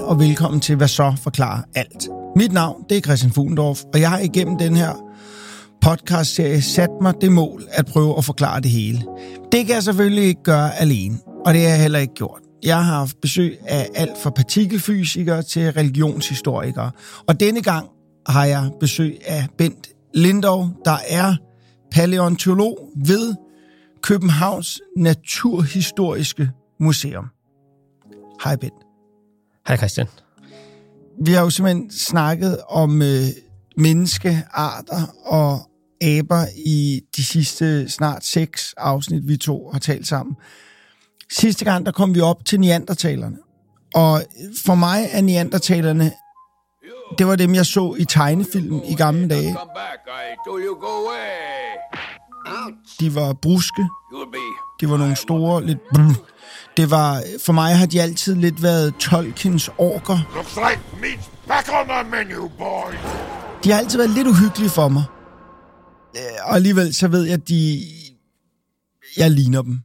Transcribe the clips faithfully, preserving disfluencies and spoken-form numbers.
og velkommen til Hvad så forklarer alt. Mit navn, det er Christian Fuglendorf, og jeg har igennem den her podcast-serie sat mig det mål at prøve at forklare det hele. Det kan jeg selvfølgelig ikke gøre alene, og det har jeg heller ikke gjort. Jeg har haft besøg af alt fra partikelfysikere til religionshistorikere, og denne gang har jeg besøg af Bent Lindov, der er palæontolog ved Københavns Naturhistoriske Museum. Hej Bent. Hej Christian. Vi har jo simpelthen snakket om øh, menneskearter og aber i de sidste snart seks afsnit, vi to har talt sammen. Sidste gang, der kom vi op til neandertalerne. Og for mig er neandertalerne, det var dem, jeg så i tegnefilm i gamle dage. De var bruske. De var nogle store, lidt... Det var, for mig har de altid lidt været Tolkiens orker. De har altid været lidt uhyggelige for mig. Og alligevel så ved jeg, at de... jeg ligner dem.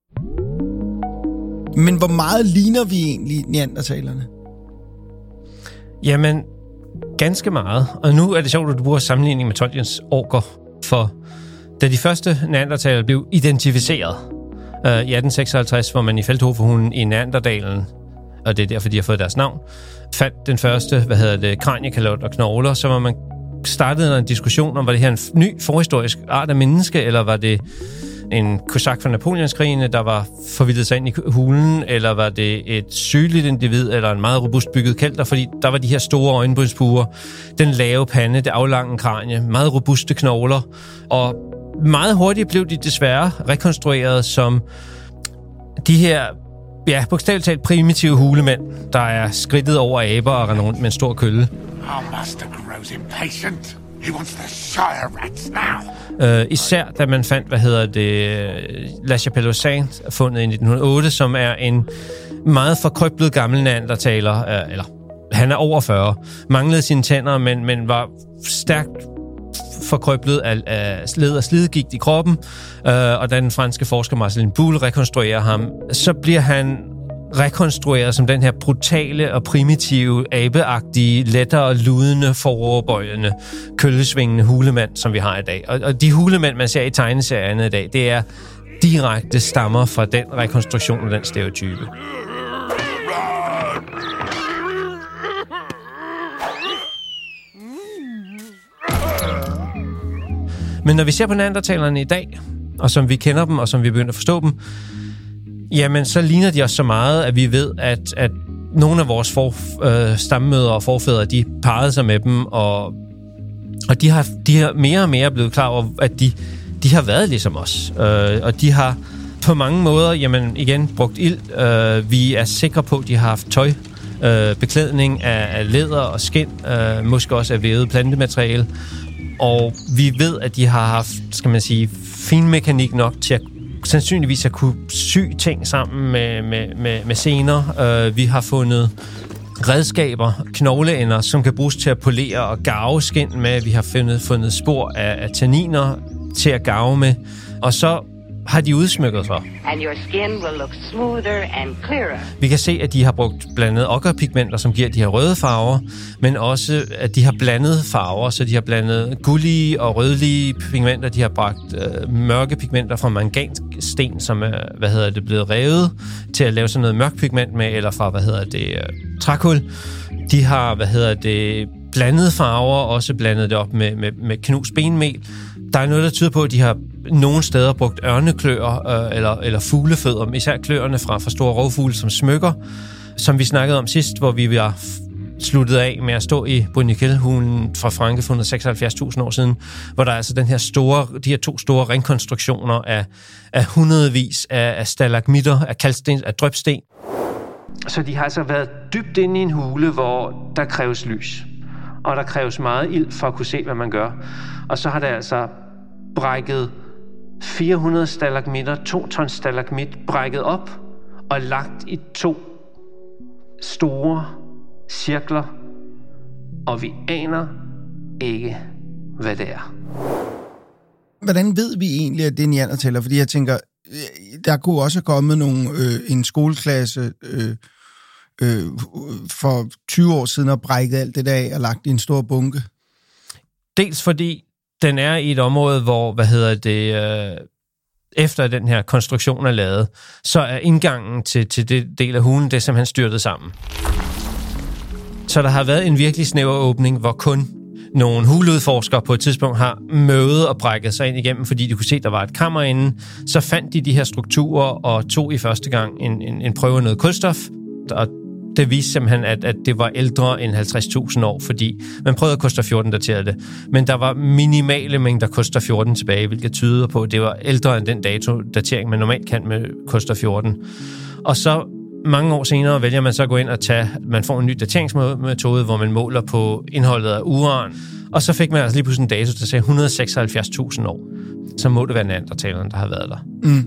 Men hvor meget ligner vi egentlig neandertalerne? Jamen, ganske meget. Og nu er det sjovt, at du bruger sammenligning med Tolkiens orker. For da de første neandertalere blev identificeret øh, i atten seksoghalvtreds, hvor man i Feldhoferhulen i Neanderdalen, og det er derfor, de har fået deres navn, fandt den første, hvad hedder det, kraniekalot og knogler, så var man startede en diskussion om, var det her en ny forhistorisk art af menneske, eller var det en kosak fra Napoleonskrigene, der var forvildet sig ind i hulen, eller var det et sygeligt individ, eller en meget robust bygget kelter, fordi der var de her store øjenbrynsbuer, den lave pande, det aflange kranie, meget robuste knogler, og meget hurtigt blev de desværre rekonstrueret som de her, ja, bogstaveligt talt primitive hulemænd, der er skridtet over aber og render rundt med en stor kølle. Our master grows impatient. He wants the Shire rats now. Uh, især da man fandt, hvad hedder det, La Chapelle aux Saints, fundet i nitten hundrede og otte, som er en meget forkrøblet gammel neandertaler, uh, eller han er over fyrre, manglede sine tænder, men, men var stærkt forkrøblet af, af led og slidgigt i kroppen, uh, og da den franske forsker Marcelin Boule rekonstruerer ham, så bliver han rekonstrueret som den her brutale og primitive, abeagtige, lettere ludende, foroverbøjende, køllesvingende hulemand, som vi har i dag. Og, og de hulemænd, man ser i tegneserierne i dag, det er direkte stammer fra den rekonstruktion og den stereotype. Men når vi ser på neandertalerne i dag, og som vi kender dem, og som vi begynder at forstå dem, jamen, så ligner de os så meget, at vi ved, at, at nogle af vores for, øh, stammemødre og forfædre, de parrede sig med dem, og, og de har, de har mere og mere blevet klar over, at de, de har været ligesom os. Øh, og de har på mange måder, jamen igen, brugt ild. Øh, vi er sikre på, at de har haft tøj, øh, beklædning af, af læder og skind, øh, måske også af vævet plantemateriale. Og vi ved, at de har haft, skal man sige, finmekanik nok til at sandsynligvis at kunne sy ting sammen med, med, med, med sener. Uh, vi har fundet redskaber, knogleender, som kan bruges til at polere og garve skind med. Vi har fundet, fundet spor af, af tanniner til at garve med. Og så har de udsmykket sig. And your skin will look smoother and clearer. Vi kan se, at de har brugt blandet okkerpigmenter, som giver de her røde farver, men også, at de har blandet farver, så de har blandet gullige og rødlige pigmenter. De har bragt øh, mørke pigmenter fra mangansten, som er, hvad hedder det, blevet revet til at lave sådan noget mørk pigment med, eller fra, hvad hedder det, øh, trækul. De har, hvad hedder det, blandet farver, også blandet det op med, med, med knust benmel. Der er noget, der tyder på, at de har nogle steder brugt ørnekløer øh, eller, eller fuglefødder, især kløerne fra, fra store rovfugle som smykker, som vi snakkede om sidst, hvor vi var sluttet af med at stå i Bruniquel-hulen fra Frankrig for et hundrede og seksoghalvfjerds tusind år siden, hvor der er altså den her store, de her to store ringkonstruktioner af, af hundredvis af, af stalagmitter, af kalksten, af drypsten. Så de har altså været dybt inde i en hule, hvor der kræves lys, og der kræves meget ild for at kunne se, hvad man gør. Og så har der altså brækket fire hundrede stalagmitter, to tons stalagmit, brækket op og lagt i to store cirkler, og vi aner ikke, hvad det er. Hvordan ved vi egentlig, at det er neandertaler? Fordi jeg tænker, der kunne også have kommet nogle, øh, en skoleklasse øh, øh, for tyve år siden og brækket alt det der af og lagt i en stor bunke? Dels fordi den er i et område, hvor, hvad hedder det, øh, efter den her konstruktion er lavet, så er indgangen til, til det del af hulen, det er simpelthen styrtet sammen. Så der har været en virkelig snæver åbning, hvor kun nogle huleudforskere på et tidspunkt har mødet og brækket sig ind igennem, fordi de kunne se, at der var et kammer inde. Så fandt de de her strukturer og tog i første gang en, en, en prøve af noget kulstof, og det viste simpelthen, at, at det var ældre end halvtreds tusind år, fordi man prøvede at kulstof fjorten datere det. Men der var minimale mængder kulstof fjorten tilbage, hvilket tyder på, at det var ældre end den dato-datering, man normalt kan med kulstof fjorten. Og så mange år senere vælger man så at gå ind og tage, man får en ny dateringsmetode, hvor man måler på indholdet af uran, og så fik man altså lige pludselig en dato, der sagde et hundrede og seksoghalvfjerds tusind år. Så må det være neandertalerne, der har været der. Mm.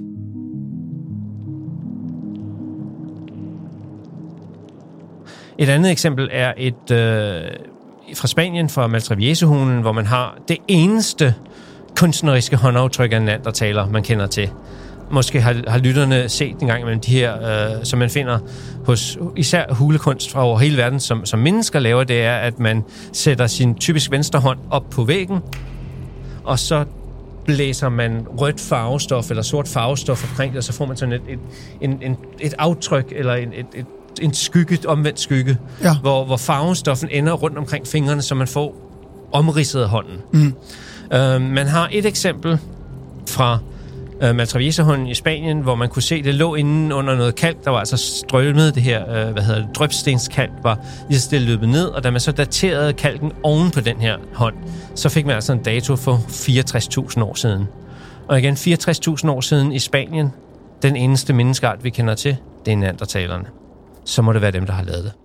Et andet eksempel er et øh, fra Spanien, fra Maltraviesehulen, hvor man har det eneste kunstneriske håndaftryk af neandertaler, man kender til. Måske har, har lytterne set en gang imellem de her, øh, som man finder hos især hulekunst fra over hele verden, som, som mennesker laver, det er, at man sætter sin typisk venstre hånd op på væggen, og så blæser man rødt farvestof eller sort farvestof omkring det, og så får man sådan et, et, en, en, et aftryk, eller en, et, et, en skygge, et omvendt skygge, ja. hvor, hvor farvestoffen ender rundt omkring fingrene, så man får omridset af hånden. Mm. Øh, man har et eksempel fra Uh, Maltraviesehulen i Spanien, hvor man kunne se, det lå inde under noget kalk, der var altså strømmet det her, uh, hvad hedder det, drøbstenskalk, var lige så stille løbet ned, og da man så daterede kalken oven på den her hånd, så fik man altså en dato for fireogtres tusind år siden. Og igen, fireogtres tusind år siden i Spanien, den eneste menneskeart, vi kender til, det er neandertalerne. Så må det være dem, der har lavet det.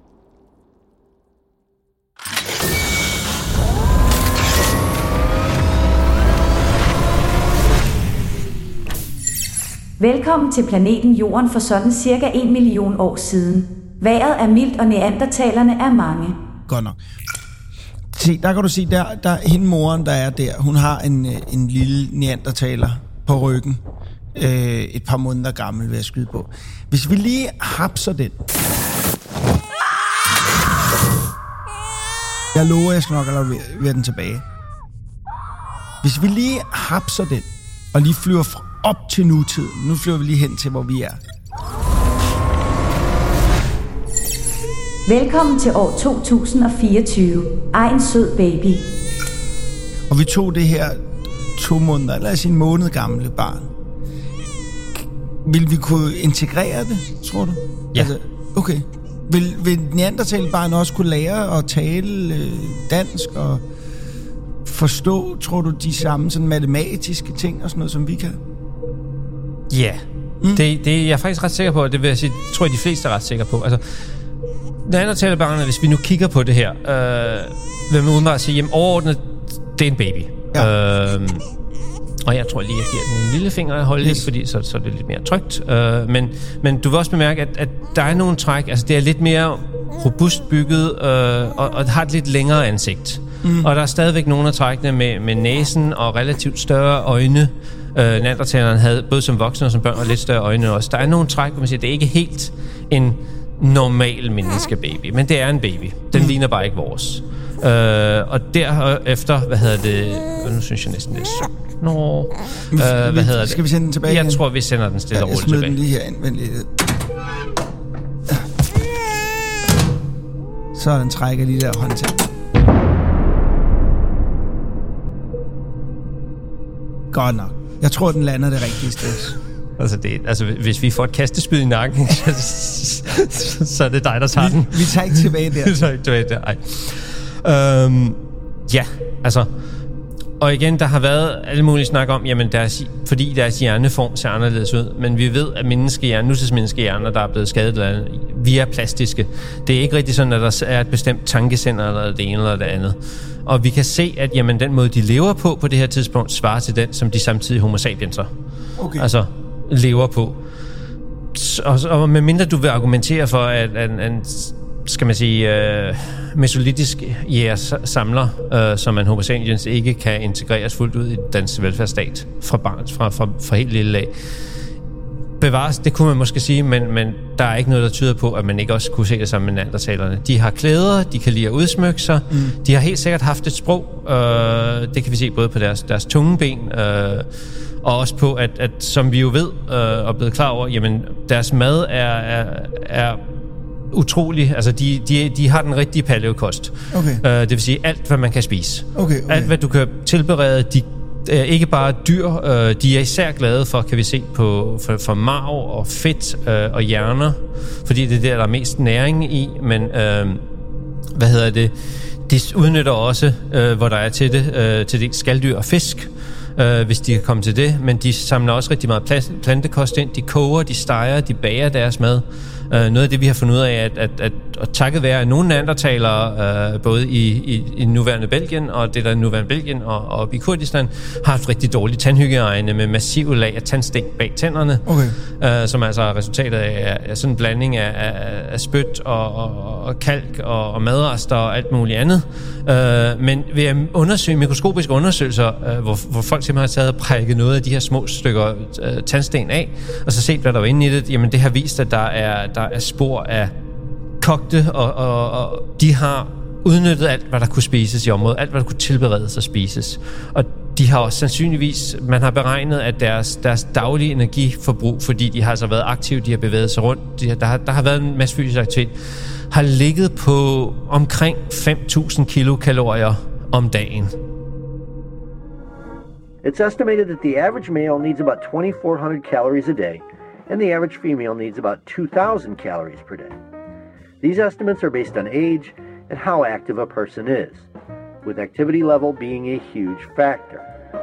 Velkommen til planeten Jorden for sådan cirka en million år siden. Vejret er mildt, og neandertalerne er mange. Godt nok. Se, der kan du se, der, der hende moren, der er der, hun har en, en lille neandertaler på ryggen. Øh, et par måneder gammel, vil jeg skyde på. Hvis vi lige hapser den. Jeg lover, jeg skal nok lade den tilbage. Hvis vi lige hapser den, og lige flyver fra op til nutiden. Nu flyver vi lige hen til, hvor vi er. Velkommen til år to tusind og fireogtyve. Ej, en sød baby. Og vi tog det her to måneder, eller sin måned gamle barn. Vil vi kunne integrere det, tror du? Ja. Altså, okay. Vil, vil neandertalbarn også kunne lære at tale øh, dansk og forstå, tror du, de samme sådan matematiske ting og sådan noget, som vi kan? Ja, mm. det, det er jeg faktisk ret sikker på, og det vil jeg sige, tror jeg, de fleste er ret sikre på. Altså, neandertalerne, hvis vi nu kigger på det her, øh, vil man udenbart sige, jamen overordnet, det er en baby. Ja. Øh, og jeg tror lige, jeg giver den en lille finger at holde yes. i, fordi så, så er det lidt mere trygt. Øh, men, men du vil også bemærke, at, at der er nogle træk, altså det er lidt mere robust bygget, øh, og, og har et lidt længere ansigt. Mm. Og der er stadigvæk nogle af trækkene med, med næsen og relativt større øjne. Øh, neandertalerne havde både som voksne og som børn og lidt større øjne også. Der er nogle træk, hvor man siger, det er ikke helt en normal menneskebaby, men det er en baby. Den mm. ligner bare ikke vores. Øh, og derefter, hvad hedder det, nu synes jeg næsten det er sødt. Nå, øh, hvad vi, hedder det? Skal vi sende den tilbage? Jeg igen? tror, vi sender den stille ja, og roligt tilbage. Jeg smider den lige her ind. Vent lige. Så den trækker lige der håndtag. Godt nok. Jeg tror, den lander det rigtige sted. Altså, det, altså, hvis vi får et kastespyd i nakken, så, så er det dig, der tager vi, den. Vi tager ikke tilbage der. vi tager ikke tilbage der, ej. Øhm, ja, altså... Og igen, der har været alle mulige snak om, jamen deres, fordi deres hjerneform ser anderledes ud, men vi ved, at menneskehjerner, nutidsmenneskehjerner, der er blevet skadet, vi er plastiske. Det er ikke rigtig sådan, at der er et bestemt tankecenter, eller det ene eller det andet. Og vi kan se, at jamen, den måde, de lever på på det her tidspunkt, svarer til den, som de samtidige homo sapienser okay. altså lever på. Og, og medmindre du vil argumentere for, at en skal man sige, øh, mesolitisk jægersamler, øh, som man homo sapiens ikke kan integreres fuldt ud i den danske velfærdsstat fra barn, fra, fra, fra helt lille lag. bevares, det kunne man måske sige, men, men der er ikke noget, der tyder på, at man ikke også kunne se det sammen med neandertalerne. De har klæder, de kan lide at udsmykke sig, mm. de har helt sikkert haft et sprog, øh, det kan vi se både på deres, deres tungeben, øh, og også på, at, at som vi jo ved øh, og er blevet klar over, jamen deres mad er, er, er utrolig, altså de, de, de har den rigtige paleokost. Okay. Øh, det vil sige alt, hvad man kan spise. Okay, okay. Alt, hvad du kan tilberede, de er ikke bare dyr, øh, de er især glade for, kan vi se, på, for, for marv og fedt øh, og hjerner, fordi det er der, der er mest næring i, men øh, hvad hedder det, de udnytter også, øh, hvor der er til det, øh, til det skaldyr og fisk, øh, hvis de kan komme til det, men de samler også rigtig meget plantekost ind, de koger, de steger, de bager deres mad. Uh, noget af det, vi har fundet ud af, at, at, at, at takket være nogle neandertalere, uh, både i, i, i nuværende Belgien, og det der er nuværende Belgien og, og i Kurdistan, har haft rigtig dårlige tandhygiejne med massive lag af tandsten bag tænderne, okay. uh, som altså er resultatet af, af sådan en blanding af, af, af spyt og, og, og kalk og, og madrester og alt muligt andet. Uh, men ved at undersøge, mikroskopiske undersøgelser, uh, hvor, hvor folk simpelthen har taget og prækket noget af de her små stykker uh, tandsten af, og så set, hvad der var inde i det, jamen det har vist, at der er der er spor af kogte, og, og, og de har udnyttet alt, hvad der kunne spises i området, alt, hvad der kunne tilberedes og spises. Og de har også sandsynligvis, man har beregnet, at deres, deres daglige energiforbrug, fordi de har altså været aktive, de har bevæget sig rundt, de har, der, har, der har været en masse fysisk aktivitet, har ligget på omkring fem tusind kilokalorier om dagen. It's estimated that the average male needs about twenty-four hundred calories a day, and the average female needs about two thousand calories per day. These estimates are based on age and how active a person is, with activity level being a huge factor.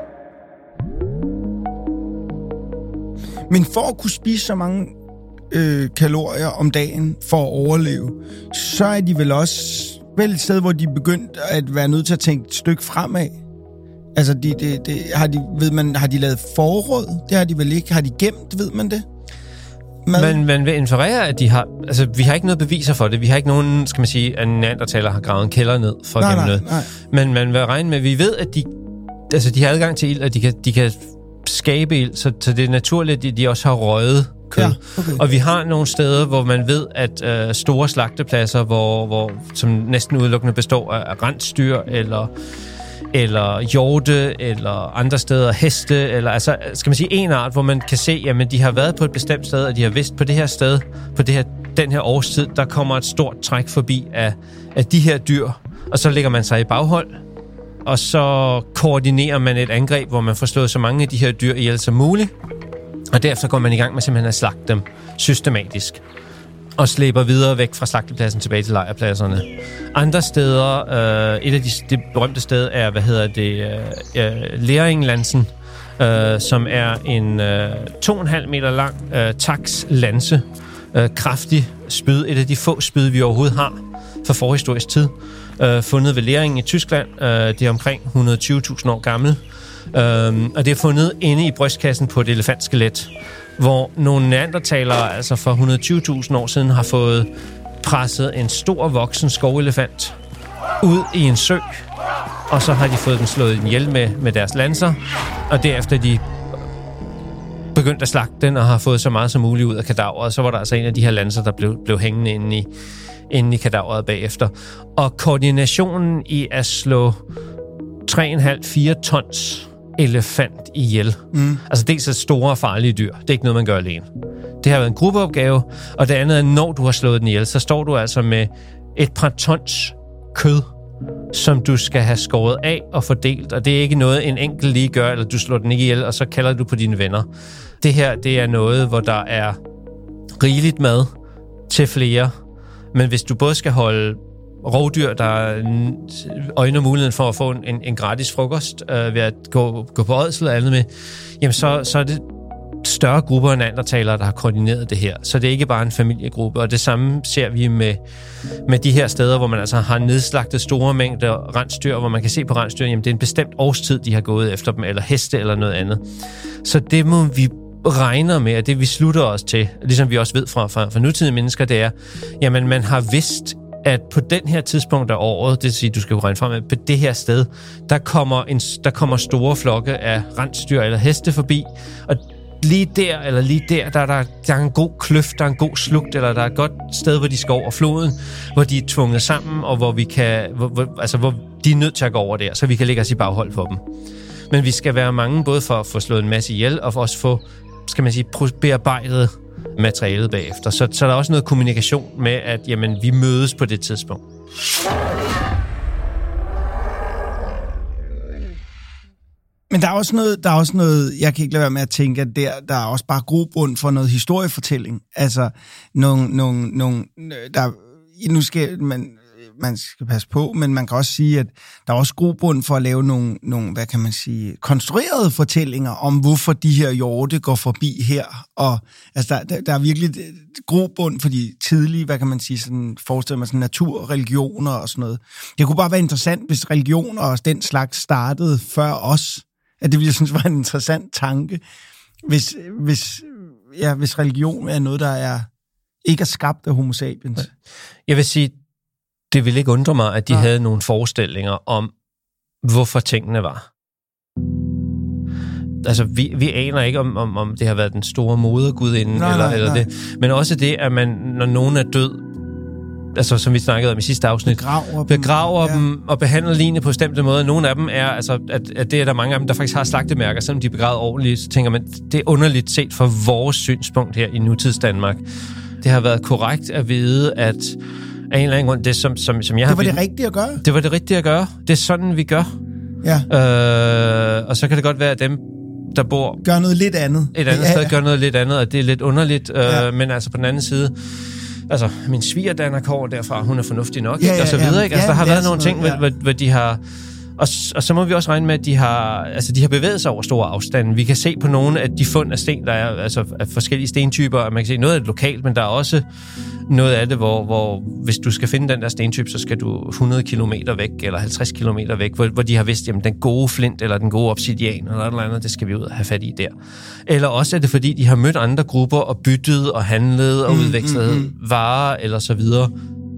Men for at kunne spise så mange øh, kalorier om dagen for at overleve, så er de vel også vel et sted, hvor de er begyndt at være nødt til at tænke et stykke fremad. Altså, de, de, de, har, de, ved man, har de lavet forråd? Det har de vel ikke. Har de gemt, ved man det? Men man vil inferere, at de har... Altså, vi har ikke noget beviser for det. Vi har ikke nogen, skal man sige, at neandertalere har gravet en kælder ned for at gemme noget. Nej. Men man vil regne med, at vi ved, at de, altså, de har adgang til ild, og de kan, de kan skabe ild, så, så det er naturligt, at de også har røget kød. Ja, okay. Og vi har nogle steder, hvor man ved, at øh, store slagtepladser, hvor, hvor, som næsten udelukkende består af rensdyr, eller... eller hjorte, eller andre steder, heste, eller altså, skal man sige, en art, hvor man kan se, jamen, de har været på et bestemt sted, og de har vidst på det her sted, på det her, den her årstid, der kommer et stort træk forbi af, af de her dyr, og så lægger man sig i baghold, og så koordinerer man et angreb, hvor man får slået så mange af de her dyr ihjel som muligt, og derefter går man i gang med simpelthen at slagte dem systematisk. Og slæber videre væk fra slagtepladsen tilbage til lejrpladserne. Andre steder, øh, et af de, de berømte steder er, hvad hedder det, øh, Læringlandsen, øh, som er en øh, to og en halv meter lang øh, takslanse, øh, kraftig spyd, et af de få spyd, vi overhovedet har fra forhistorisk tid, øh, fundet ved Læringen i Tyskland. Øh, det er omkring et hundrede og tyve tusind år gammel, øh, og det er fundet inde i brystkassen på et elefantskelet, hvor nogle neandertalere, altså for et hundrede og tyve tusind år siden, har fået presset en stor voksen skovelefant ud i en sø, og så har de fået den slået ihjel med, med deres lanser, og derefter de begyndt at slagte den, og har fået så meget som muligt ud af kadaveret, så var der altså en af de her lanser, der blev, blev hængende inde i, inde i kadaveret bagefter. Og koordinationen i at slå tre komma fem til fire tons elefant ihjel. Mm. Altså dels er store og farlige dyr. Det er ikke noget, man gør alene. Det har været en gruppeopgave, og det andet er, når du har slået den ihjel, så står du altså med et par tons kød, som du skal have skåret af og fordelt, og det er ikke noget, en enkelt lige gør, eller du slår den ikke ihjel, og så kalder du på dine venner. Det her, det er noget, hvor der er rigeligt mad til flere, men hvis du både skal holde rovdyr, der øjner muligheden for at få en, en gratis frokost øh, ved at gå, gå på ådsel og andet med, jamen så, så er det større grupper af neandertalere, der har koordineret det her. Så det er ikke bare en familiegruppe, og det samme ser vi med, med de her steder, hvor man altså har nedslagtet store mængder rensdyr, hvor man kan se på rensdyr, jamen det er en bestemt årstid, de har gået efter dem, eller heste eller noget andet. Så det må vi regner med, at det vi slutter os til, ligesom vi også ved fra, fra, fra nutidige mennesker, det er, jamen man har vidst, at på den her tidspunkt af året, det vil sige, du skal jo regne frem med, på det her sted, der kommer, en, der kommer store flokke af rensdyr eller heste forbi, og lige der eller lige der, der, der, der er en god kløft, der er en god slugt, eller der er et godt sted, hvor de skal over floden, hvor de er tvunget sammen, og hvor vi kan, hvor, hvor, altså hvor de er nødt til at gå over der, så vi kan lægge os i baghold for dem. Men vi skal være mange, både for at få slået en masse ihjel, og for også få, skal man sige, bearbejdet materialet bagefter. Så, så der er også noget kommunikation med, at jamen, vi mødes på det tidspunkt. Men der er også noget, der er også noget, jeg kan ikke lade være med at tænke, at der, der er også bare grobund for noget historiefortælling. Altså, nogle, nogle, nogle, der, nu skal man, man skal passe på, men man kan også sige, at der er også grobund for at lave nogle, nogle, hvad kan man sige, konstruerede fortællinger om, hvorfor de her hjorte går forbi her. Og altså, der, der er virkelig grobund for de tidlige, hvad kan man sige, sådan, forestiller mig sådan natur, religioner og sådan noget. Det kunne bare være interessant, hvis religioner og den slags startede før os. At det ville jeg synes var en interessant tanke, hvis, hvis, ja, hvis religion er noget, der er ikke er skabt af homo sapiens. Jeg vil sige, det ville ikke undre mig, at de ja. havde nogle forestillinger om, hvorfor tingene var. Altså, vi, vi aner ikke, om, om, om det har været den store modergudinde, nej, eller, nej, eller nej. det. Men også det, at man, når nogen er død, altså som vi snakkede om i sidste afsnit, begraver, begraver dem, dem ja. og behandler lignende på bestemte måder. Nogle af dem er, altså, at, at det er der mange af dem, der faktisk har slagtemærker, selvom de er begravet ordentligt, så tænker man, det er underligt set fra vores synspunkt her i nutids Danmark. Det har været korrekt at vide, at af en eller anden grund, det som, som, som jeg det har... var det rigtige at gøre? Det var det rigtige at gøre. Det er sådan, vi gør. Ja. Øh, og så kan det godt være, at dem, der bor... Gør noget lidt andet. Et andet ja, sted ja. gør noget lidt andet, og det er lidt underligt. Øh, ja. Men altså på den anden side... Altså, min svigerdatter kommer derfra, hun er fornuftig nok, ja, ikke? Og så videre, ikke? Altså, ja, der har været nogle noget, ting, ja. hvor, hvor de har... Og, og så må vi også regne med, at de har, altså, de har bevæget sig over store afstande. Vi kan se på nogle af de fund af sten, der er altså, af forskellige stentyper, og man kan se noget af det lokalt, men der er også noget af det, hvor, hvor hvis du skal finde den der stentype, så skal du hundrede kilometer væk, eller halvtreds kilometer væk, hvor, hvor de har vidst, jamen, den gode flint, eller den gode obsidian, eller noget andet, det skal vi ud og have fat i der. Eller også er det, fordi de har mødt andre grupper, og byttet, og handlet, og udvekslet mm, mm, mm. varer, eller så videre.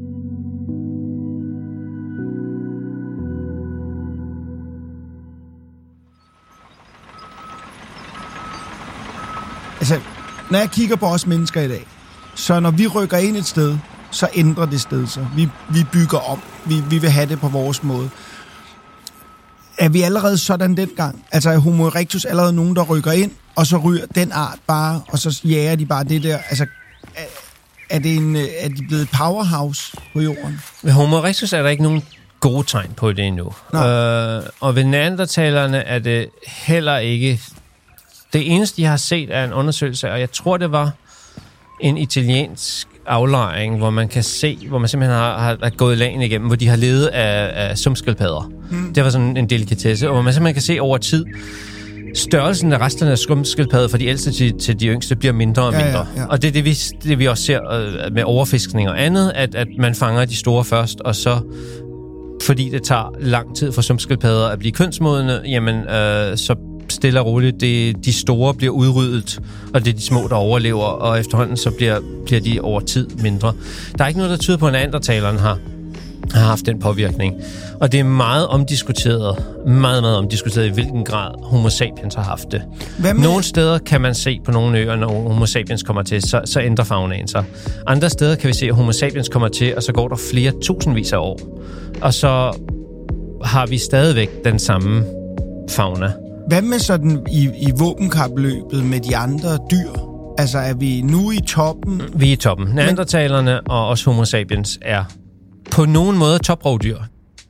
Altså, når jeg kigger på os mennesker i dag, så når vi rykker ind et sted, så ændrer det sted sig. Vi, vi bygger om. Vi, vi vil have det på vores måde. Er vi allerede sådan dengang? Altså er Homo erectus allerede nogen, der rykker ind, og så ryger den art bare, og så jager de bare det der? Altså, er, er, det en, er de blevet et powerhouse på jorden? Ved Homo erectus er der ikke nogen gode tegn på det endnu. Øh, og ved neandertalerne er det heller ikke... Det eneste, jeg har set, er en undersøgelse, og jeg tror, det var en italiensk aflejring, hvor man kan se, hvor man simpelthen har, har gået lagen igennem, hvor de har levet af, af sumpskildpadder. Mm. Det var sådan en delikatesse, og hvor man simpelthen kan se over tid, størrelsen af resterne af sumpskildpadder fra de ældste til, til de yngste bliver mindre og mindre. Ja, ja, ja. Og det er det, vi, det, vi også ser øh, med overfiskning og andet, at, at man fanger de store først, og så, fordi det tager lang tid for sumpskildpadder at blive kønsmodne, jamen, øh, så stille og roligt, det, de store bliver udryddet, og det er de små, der overlever, og efterhånden så bliver, bliver de over tid mindre. Der er ikke noget, der tyder på, at neandertaleren har, har haft den påvirkning. Og det er meget omdiskuteret, meget, meget omdiskuteret, i hvilken grad Homo sapiens har haft det. Nogle steder kan man se på nogle øer, når Homo sapiens kommer til, så, så ændrer faunaen sig. Andre steder kan vi se, at Homo sapiens kommer til, og så går der flere tusindvis af år. Og så har vi stadigvæk den samme fauna. Hvad med sådan i, i våbenkapløbet med de andre dyr? Altså, er vi nu i toppen? Vi er i toppen. Neandertalerne og også Homo sapiens er på nogen måde toprovdyr.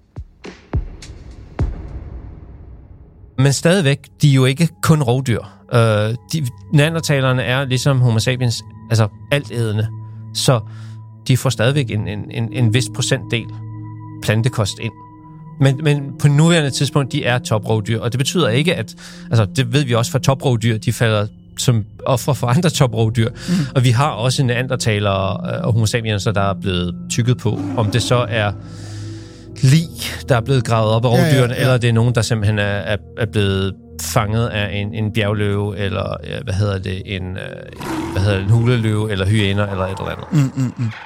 Men stadigvæk, de er jo ikke kun rovdyr. Uh, de, Neandertalerne er ligesom Homo sapiens, altså altædende. Så de får stadigvæk en, en, en, en vis procentdel plantekost ind. Men, men på nuværende tidspunkt, de er toprovdyr, og det betyder ikke, at... Altså, det ved vi også fra toprovdyr, de falder som ofre for andre toprovdyr. Mm. Og vi har også neandertalere og homo sapiens, der er blevet tykket på, om det så er lig, der er blevet gravet op af rovdyrene, ja, ja, ja. Eller det er nogen, der simpelthen er, er, er blevet fanget af en, en bjergløve, eller hvad hedder det, en, hvad hedder det, en huleløve, eller hyæner, eller et eller andet. Mm, mm, mm.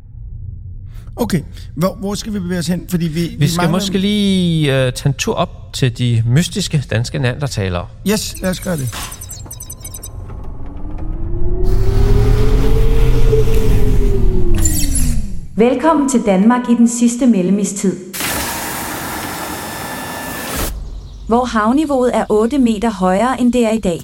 Okay, hvor, hvor skal vi bevæge os hen? Fordi vi, vi, vi skal mangler... måske lige uh, tage en tur op til de mystiske danske neandertalere. Yes, lad os gøre det. Velkommen til Danmark i den sidste mellemistid, hvor havniveauet er otte meter højere, end det er i dag.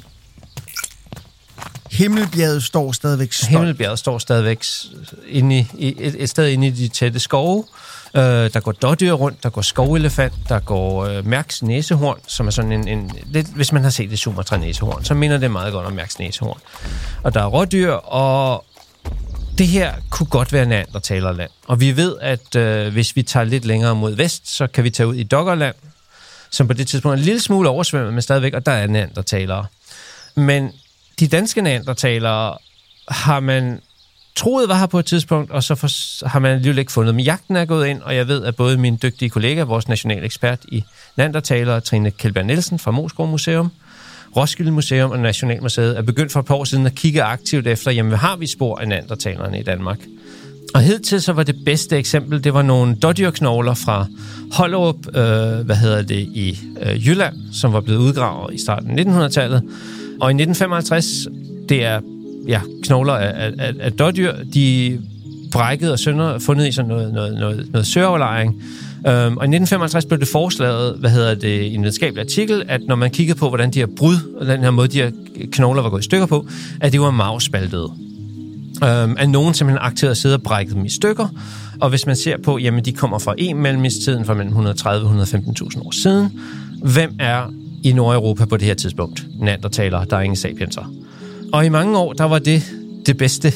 Himmelbjerget står stadigvæk stolt. Himmelbjerget står stadigvæk inde i, et, et sted inde i de tætte skove. Uh, der går dårdyr rundt, der går skovelefant, der går uh, Mærks næsehorn, som er sådan en... en lidt, hvis man har set det Sumatra næsehorn, så minder det meget godt om Mærks næsehorn. Og der er rådyr, og det her kunne godt være neandertalerland. Og vi ved, at uh, hvis vi tager lidt længere mod vest, så kan vi tage ud i Doggerland, som på det tidspunkt er en lille smule oversvømmet, men stadigvæk, og der er neandertalere. Men de danske neandertalere har man troet var her på et tidspunkt, og så for, har man alligevel ikke fundet dem. Jagten er gået ind, og jeg ved, at både min dygtige kollega, vores national ekspert i neandertalere, Trine Kjeldberg Nielsen fra Moesgaard Museum, Roskilde Museum og Nationalmuseet, er begyndt for et par år siden at kigge aktivt efter, jamen, hvad har vi spor af neandertalerne i Danmark? Og hidtil så var det bedste eksempel, det var nogle dårdyrknogler fra Hollerup, øh, hvad hedder det, i øh, Jylland, som var blevet udgravet i starten af nittenhundredetallet. Og i nitten femoghalvtreds, det er ja, knogler af, af, af dårdyr, de brækkede og sønder, fundet i sådan noget, noget, noget, noget søoverlejring. Um, og i nitten femoghalvtreds blev det foreslaget, hvad hedder det, i en videnskabelig artikel, at når man kiggede på, hvordan de her brud, og den her måde, de her knogler var gået i stykker på, at de var marvspaltede. Um, at nogen simpelthen aktivt at sidde og brække dem i stykker. Og hvis man ser på, jamen de kommer fra en mellemistiden fra mellem et hundrede og tredive til et hundrede og femten tusind år siden. Hvem er i Nordeuropa på det her tidspunkt? Neandertalere, der er ingen sapienser. Og i mange år, der var det det bedste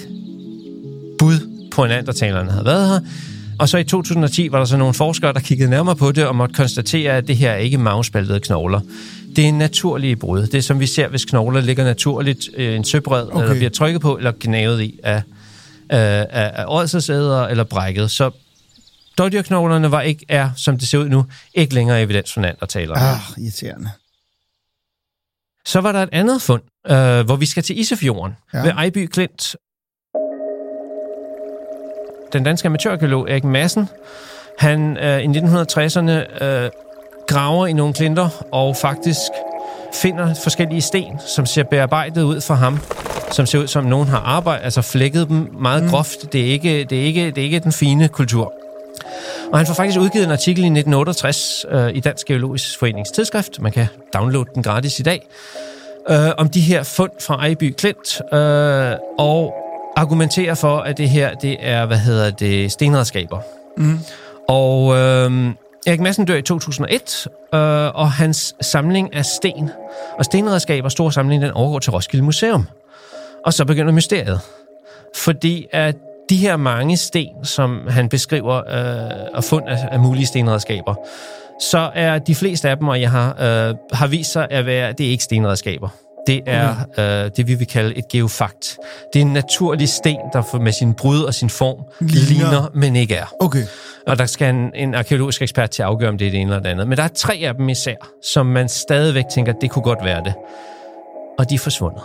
bud på, at neandertalerne havde været her. Og så i to tusind og ti var der så nogle forskere, der kiggede nærmere på det og måtte konstatere, at det her er ikke marvspaltede knogler. Det er naturlige brud. Det er som vi ser, hvis knogler ligger naturligt øh, en søbred, okay, eller bliver trykket på, eller gnavet i af, af, af ådselsæder eller brækket. Så dårdyrknoglerne var ikke, er, som det ser ud nu, ikke længere evidens for neandertalerne. Ah, irriterende. Så var der et andet fund, øh, hvor vi skal til Isefjorden, ja, ved Ejby Klint. Den danske amatørarkæolog Erik Madsen, han øh, i nitten tresserne øh, graver i nogle klinter og faktisk finder forskellige sten, som ser bearbejdet ud for ham, som ser ud som nogen har arbejdet, altså flækket dem meget mm. groft. Det er, ikke, det, er ikke, det er ikke den fine kultur. Og han får faktisk udgivet en artikel i nitten otteogtres øh, i Dansk Geologisk Forenings tidsskrift. Man kan downloade den gratis i dag. Øh, om de her fund fra Ejby Klint, øh, og argumenterer for, at det her, det er, hvad hedder det, stenredskaber. Mm. Og øh, Erik Madsen dør i to tusind og et, øh, og hans samling af sten og stenredskaber, stor samling, den overgår til Roskilde Museum. Og så begynder mysteriet. Fordi at de her mange sten, som han beskriver øh, og fund af, af mulige stenredskaber, så er de fleste af dem, og jeg har, øh, har vist sig at være, det er ikke stenredskaber. Det er okay. øh, det, vi vil kalde et geofakt. Det er en naturlig sten, der med sin brud og sin form ligner, ligner men ikke er. Okay. Og der skal en, en arkeologisk ekspert til at afgøre, om det er det ene eller det andet. Men der er tre af dem især, som man stadigvæk tænker, det kunne godt være det. Og de er forsvundet.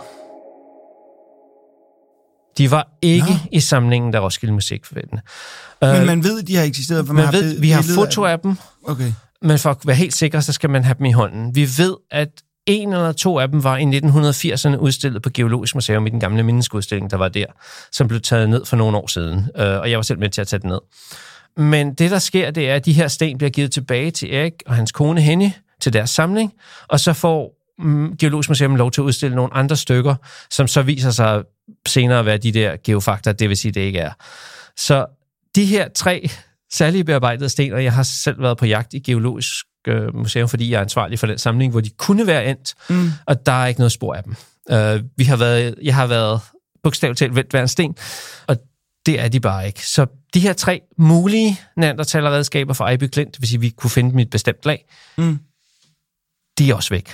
De var ikke Nå. i samlingen, der Roskilde Musikforening. Men man ved, de har eksisteret, for man, man har ved, vi har foto af dem. Okay. Men for at være helt sikker, så skal man have dem i hånden. Vi ved, at en eller to af dem var i nitten firserne udstillet på Geologisk Museum i den gamle mindeskudstilling, der var der, som blev taget ned for nogle år siden. Og jeg var selv med til at tage den ned. Men det, der sker, det er, at de her sten bliver givet tilbage til Erik og hans kone Henny til deres samling, og så får mm, Geologisk Museum lov til at udstille nogle andre stykker, som så viser sig senere at være de der geofakter, det vil sige, det ikke er. Så de her tre særlige bearbejdede sten, og jeg har selv været på jagt i Geologisk Museum, fordi jeg er ansvarlig for den samling, hvor de kunne være endt, mm. og der er ikke noget spor af dem. Uh, vi har været, jeg har været bogstaveligt talt vendt hver en sten, og det er de bare ikke. Så de her tre mulige neandertalerredskaber fra Ejby Klint, det vil sige, at vi kunne finde dem i et bestemt lag, mm. de er også væk.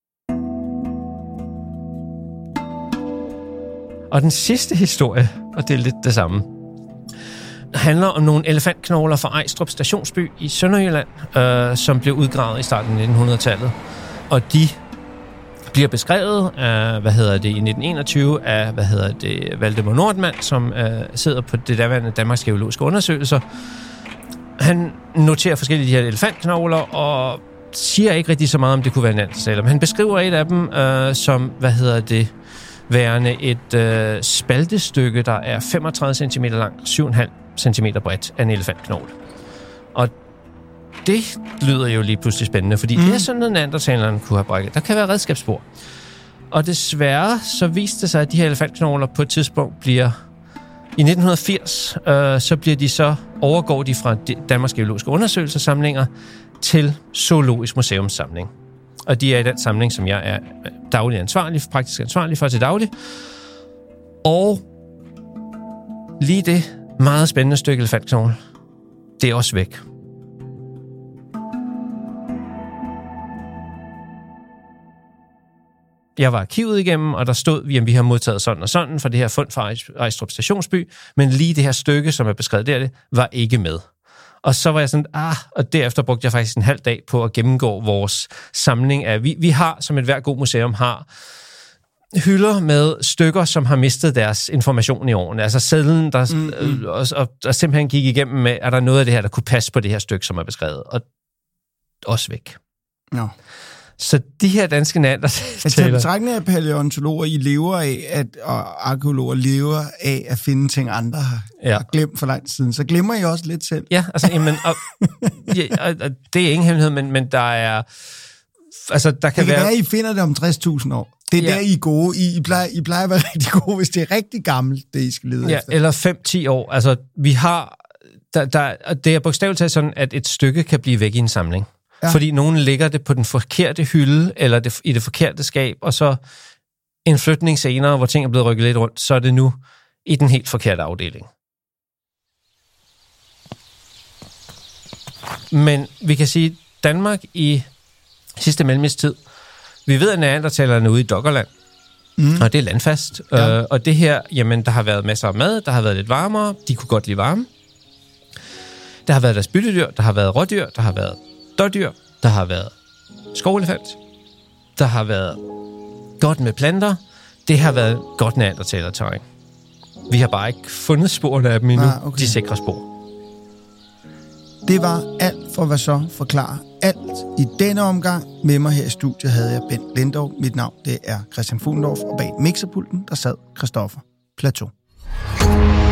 Og den sidste historie, og det er lidt det samme, handler om nogle elefantknogler fra Ejstrup Stationsby i Sønderjylland, øh, som blev udgravet i starten af nitten hundrede-tallet. Og de bliver beskrevet af, hvad hedder det, i nitten enogtyve af, hvad hedder det, Valdemar Nordmann, som øh, sidder på det daværende Danmarks Geologiske Undersøgelser. Han noterer forskellige de her elefantknogler, og siger ikke rigtig så meget, om det kunne være neandertaler. Men han beskriver et af dem øh, som, hvad hedder det, værende et øh, spaltestykke, der er femogtredive centimeter langt, syv komma fem centimeter bredt af en elefantknogle. Og det lyder jo lige pludselig spændende, fordi mm. det er sådan noget, neandertalerne kunne have brækket. Der kan være redskabsspor. Og desværre så viste det sig, at de her elefantknogler på et tidspunkt bliver... I nitten firs, øh, så bliver de så, overgår de fra Danmarks Geologiske Undersøgelsessamlinger til Zoologisk Museumssamling. Og de er i den samling, som jeg er daglig ansvarlig, praktisk ansvarlig for til daglig. Og lige det meget spændende stykke elefantknogle, det er også væk. Jeg var arkivet igennem, og der stod, at vi har modtaget sådan og sådan for det her fund fra Ejstrup Stationsby, men lige det her stykke, som er beskrevet der, det var ikke med. Og så var jeg sådan, ah, og derefter brugte jeg faktisk en halv dag på at gennemgå vores samling af, vi, vi har, som et hver god museum har, hylder med stykker, som har mistet deres information i årene. Altså sedlen, der, mm, mm. Og, og, og simpelthen gik igennem med, er der noget af det her, der kunne passe på det her stykke, som er beskrevet, og også væk. Ja. Så de her danske neandertalere... Jeg betragtning af paleontologer, I lever af, at, og arkeologer lever af at finde ting, andre har, ja. har glemt for lang siden. Så glemmer I også lidt selv. Ja, altså, jamen, og, ja, og, og det er ingen hemmelighed, men, men der er... Altså, der kan det kan være... være, I finder det om tres tusind år. Det er ja. der, I er gode. I, I, plejer, I plejer at være rigtig gode, hvis det er rigtig gammelt, det I skal lede ja, efter. Eller fem til ti år. Altså, vi har... Der, der, det er bogstaveligt talt sådan, at et stykke kan blive væk i en samling. Ja. Fordi nogen lægger det på den forkerte hylde, eller det, i det forkerte skab, og så en flytning senere, hvor ting er blevet rykket lidt rundt, så er det nu i den helt forkerte afdeling. Men vi kan sige, at Danmark i sidste mellemistid, vi ved, at neandertalerne er ude i Doggerland, mm. og det er landfast. Ja. Øh, og det her, jamen, der har været masser af mad, der har været lidt varmere, de kunne godt lide varme. Der har været deres byttedyr, der har været rådyr, der har været dårdyr, der har været skovelefant, der har været godt med planter, det har været godt neandertalerterræn. Vi har bare ikke fundet sporene af dem endnu, ah, okay. de sikre spor. Det var alt for hvad så forklare alt i denne omgang. Med mig her i studiet havde jeg Bent Lindov. Mit navn det er Christian Fuglendorf, og bag mixerpulten der sad Christoffer Plateau.